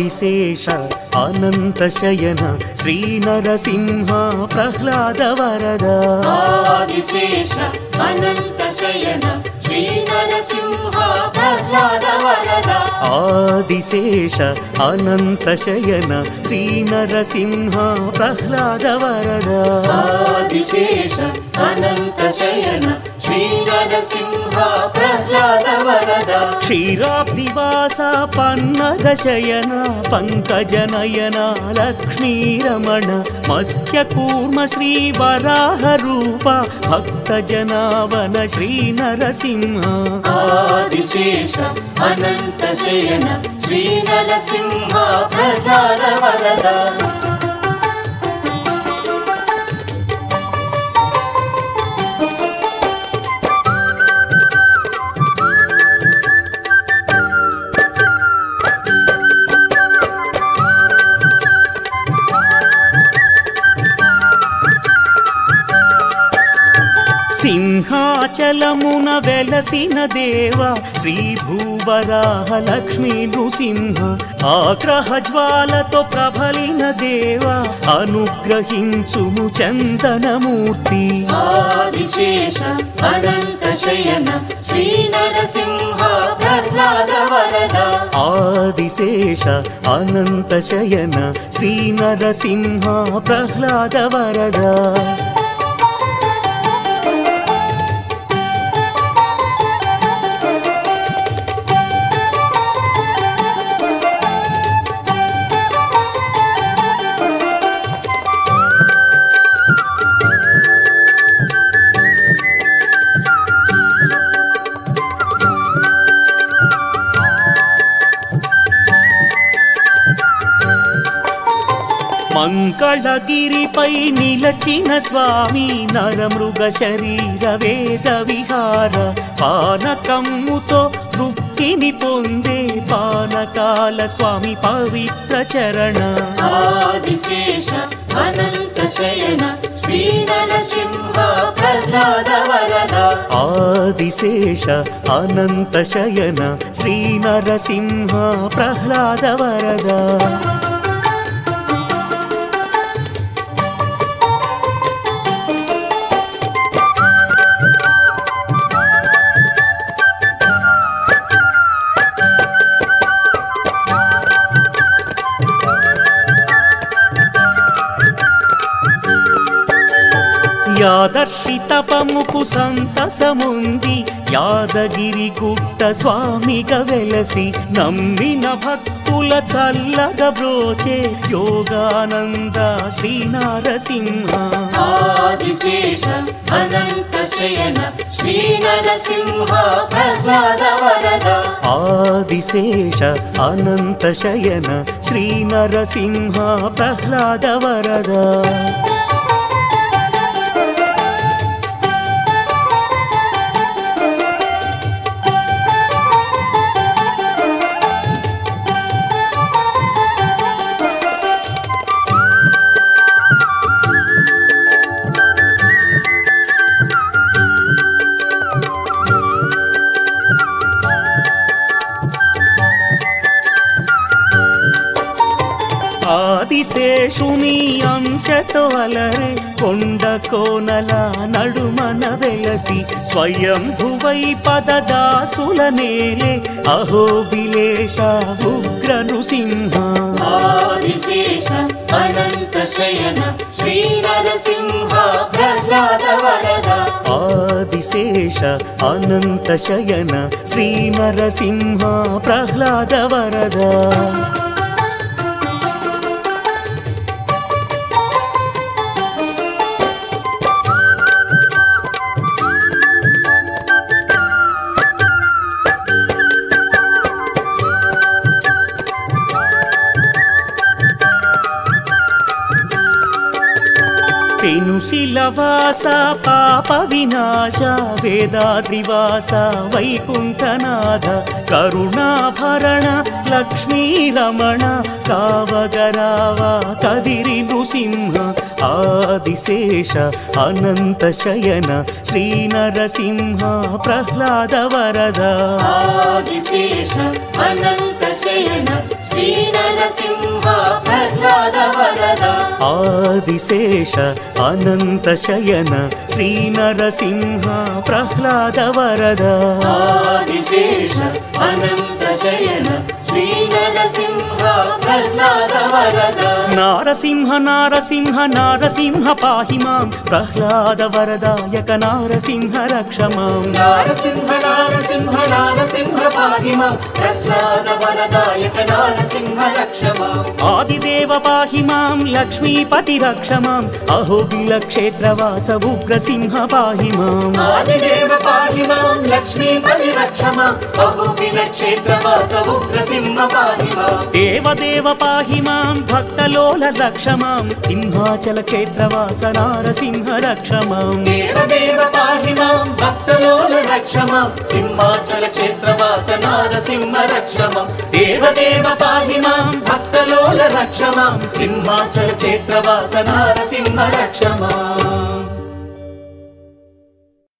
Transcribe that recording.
ఆదిశేష అనంత శయన శ్రీ నరసింహ ప్రహ్లాద వరద ఆదిశేష అనంత శయన శ్రీ నరసింహ ప్రహ్లాద వరద ఆదిశేష అనంత శయన శ్రీ నరసింహ ప్రహ్లాద వరద ఆదిశేష అనంత శయన శ్రీ నరసింహ ప్రహ్లాద వరద క్షీరాబ్దివాస పన్నగ శయన పంకజనయన లక్ష్మీరమణ మత్స్యకూర్మ శ్రీ వరాహ రూప భక్త జనావన శ్రీ నరసింహ ఆదిశేష అనంత శయన శ్రీ నరసింహ ప్రహ్లాద వరద సింహాచలమున వెలసిన దేవ శ్రీ భూవరాహ లక్ష్మీ నృసింహ ఆగ్రహ జ్వాలతో ప్రబలిన దేవ అనుగ్రహించుము చందనమూర్తి ఆదిశేష అనంత శయన శ్రీ నరసింహ ప్రహ్లాద వరద ఆదిశేష అనంత శయన శ్రీ నరసింహ ప్రహ్లాద వరద మంగళగిరిపై నిలచిన స్వామి నరమృగ శరీర వేద విహార పానకమ్ముతో తృప్తిని పొందే పానకాల స్వామి పవిత్ర చరణ ఆదిశేష అనంత శయన శ్రీ నరసింహ ప్రహ్లాద వరద ఆదిశేష అనంత శయన శ్రీ నరసింహ ప్రహ్లాద వరద యాదర్శి తపముకు సంతసముంది యాదగిరి గుట్ట స్వామిగా వెలసి నమ్మిన భక్తుల చల్లగా బ్రోచే యోగానంద శ్రీ నరసింహ ఆదిశేష అనంత శయన శ్రీ నరసింహ ప్రహ్లాద వరద ఆదిశేష అనంత శయన శ్రీ నరసింహ ప్రహ్లాద వరద ఆదిశేషుని అంశతో అలరే కొండ కోనల నడుమన వెలసి స్వయంభువై పదదాసుల నేలే అహోబిలేశ ఉగ్ర నృసింహ ఆదిశేష అనంత శయన శ్రీ నరసింహ ప్రహ్లాద వరద ఆదిశేష అనంత శయన శ్రీ నరసింహ ప్రహ్లాద వరద పెనుశిలవాస పాప వినాశ వేదాద్రివాస వైకుంఠనాథ కరుణాభరణ లక్ష్మీరమణ కావగరావ కదిరి నృసింహ ఆదిశేష అనంత శయన శ్రీ నరసింహ ప్రహ్లాద వరద ఆదిశేష అనంత శయన శ్రీ శ్రీ నరసింహ ప్రహ్లాద వరద ఆదిశేష అనంత శయన శ్రీ నరసింహ ప్రహ్లాద వరద ఆదిశేష అనంత శయన శ్రీ నరసింహ ప్రహ్లాద వరద నారసింహ నారసింహ నారసింహ పాహి మాం ప్రహ్లాద వరదాయక నారసింహ రక్ష మాం నారసింహ నారసింహ నారసింహ పాహి మాం ప్రహ్లాద వరదాయక నారసింహ రక్ష మాం ఆదిదేవ పాహి మాం లక్ష్మీపతి రక్ష మాం అహోబిల క్షేత్రవాస ఉగ్రసింహ పాహి మాం ఆదిదేవ పాహి మాం లక్ష్మీపతి రక్ష మాం అహోబిల క్షేత్రవాస ఉగ్రసింహ పాహి మాం దేవదేవ పాహి మాం భక్తలోల రక్ష మాం సింహాచల క్షేత్రవాస నారసింహ రక్ష మాం దేవదేవ పాహి మాం భక్తలోల రక్ష మాం సింహాచల క్షేత్రవాస నారసింహ రక్ష మాం దేవదేవ పాహి మాం భక్తలోల రక్ష మాం సింహాచల క్షేత్రవాస నారసింహ రక్ష మాం